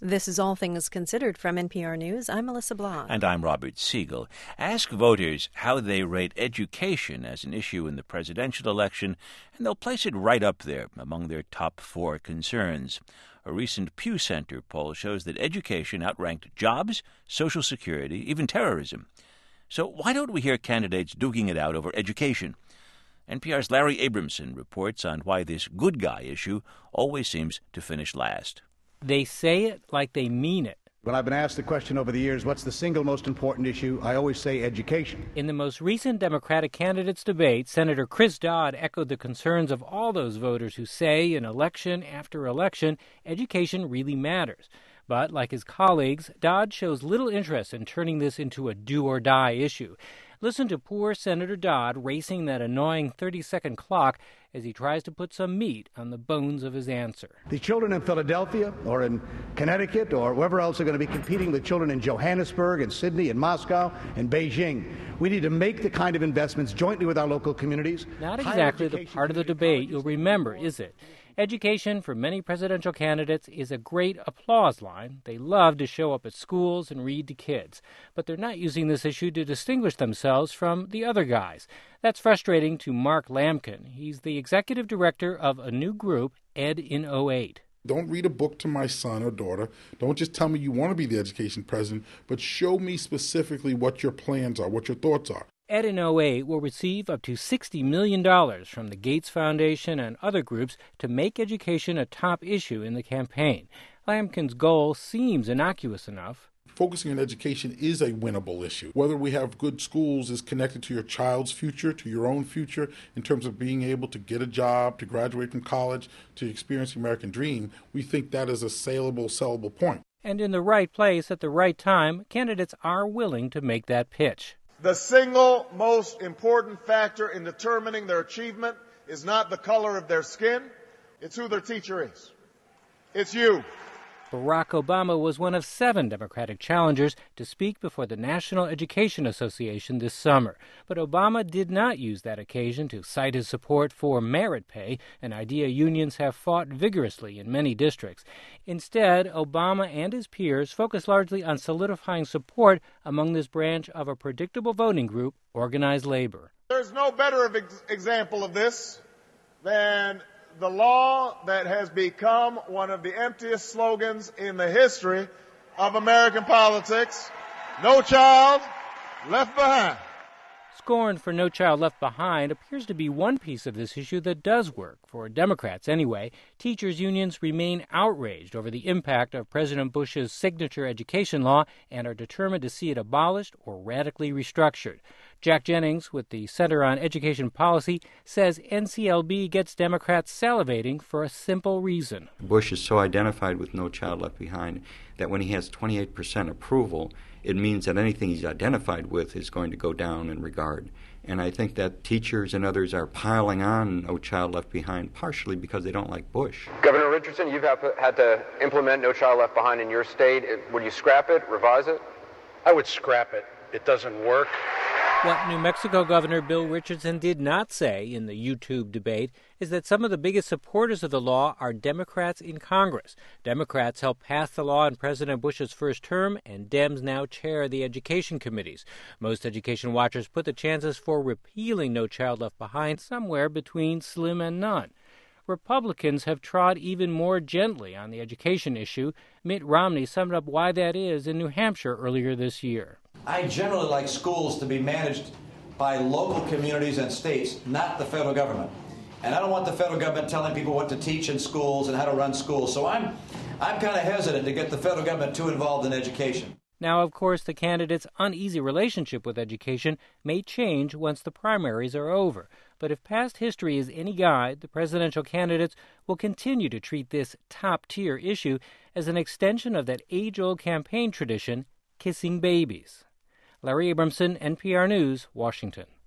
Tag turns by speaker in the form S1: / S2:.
S1: This is All Things Considered from NPR News. I'm Melissa Blah.
S2: And I'm Robert Siegel. Ask voters how they rate education as an issue in the presidential election, and they'll place it right up there among their top 4 concerns. A recent Pew Center poll shows that education outranked jobs, Social Security, even terrorism. So why don't we hear candidates duking it out over education? NPR's Larry Abramson reports on why this good guy issue always seems to finish last.
S3: They say it like they mean it.
S4: When I've been asked the question over the years, what's the single most important issue, I always say education.
S3: In the most recent Democratic candidates debate, Senator Chris Dodd echoed the concerns of all those voters who say in election after election, education really matters. But like his colleagues, Dodd shows little interest in turning this into a do-or-die issue. Listen to poor Senator Dodd racing that annoying 30-second clock as he tries to put some meat on the bones of his answer.
S4: The children in Philadelphia or in Connecticut or wherever else are going to be competing with children in Johannesburg and Sydney and Moscow and Beijing. We need to make the kind of investments jointly with our local communities.
S3: Not exactly the part of the debate you'll remember, is it? Education for many presidential candidates is a great applause line. They love to show up at schools and read to kids. But they're not using this issue to distinguish themselves from the other guys. That's frustrating to Mark Lamkin. He's the executive director of a new group, Ed in 08.
S5: Don't read a book to my son or daughter. Don't just tell me you want to be the education president, but show me specifically what your plans are, what your thoughts are.
S3: Ed in 08 will receive up to $60 million from the Gates Foundation and other groups to make education a top issue in the campaign. Lamkin's goal seems innocuous enough.
S5: Focusing on education is a winnable issue. Whether we have good schools is connected to your child's future, to your own future, in terms of being able to get a job, to graduate from college, to experience the American dream. We think that is a saleable, sellable point.
S3: And in the right place at the right time, candidates are willing to make that pitch.
S6: The single most important factor in determining their achievement is not the color of their skin, it's who their teacher is. It's you.
S3: Barack Obama was one of 7 Democratic challengers to speak before the National Education Association this summer. But Obama did not use that occasion to cite his support for merit pay, an idea unions have fought vigorously in many districts. Instead, Obama and his peers focused largely on solidifying support among this branch of a predictable voting group, organized labor.
S6: There's no better example of this than the law that has become one of the emptiest slogans in the history of American politics, No Child Left Behind.
S3: Scorn for No Child Left Behind appears to be one piece of this issue that does work, for Democrats anyway. Teachers' unions remain outraged over the impact of President Bush's signature education law and are determined to see it abolished or radically restructured. Jack Jennings, with the Center on Education Policy, says NCLB gets Democrats salivating for a simple reason.
S7: Bush is so identified with No Child Left Behind that when he has 28% approval, it means that anything he's identified with is going to go down in regard. And I think that teachers and others are piling on No Child Left Behind partially because they don't like Bush.
S8: Governor Richardson, you've had to implement No Child Left Behind in your state. Would you scrap it, revise it?
S9: I would scrap it. It doesn't work.
S3: What New Mexico Governor Bill Richardson did not say in the YouTube debate is that some of the biggest supporters of the law are Democrats in Congress. Democrats helped pass the law in President Bush's first term, and Dems now chair the education committees. Most education watchers put the chances for repealing No Child Left Behind somewhere between slim and none. Republicans have trod even more gently on the education issue. Mitt Romney summed up why that is in New Hampshire earlier this year.
S10: I generally like schools to be managed by local communities and states, not the federal government. And I don't want the federal government telling people what to teach in schools and how to run schools. So I'm kind of hesitant to get the federal government too involved in education.
S3: Now, of course, the candidate's uneasy relationship with education may change once the primaries are over. But if past history is any guide, the presidential candidates will continue to treat this top-tier issue as an extension of that age-old campaign tradition, kissing babies. Larry Abramson, NPR News, Washington.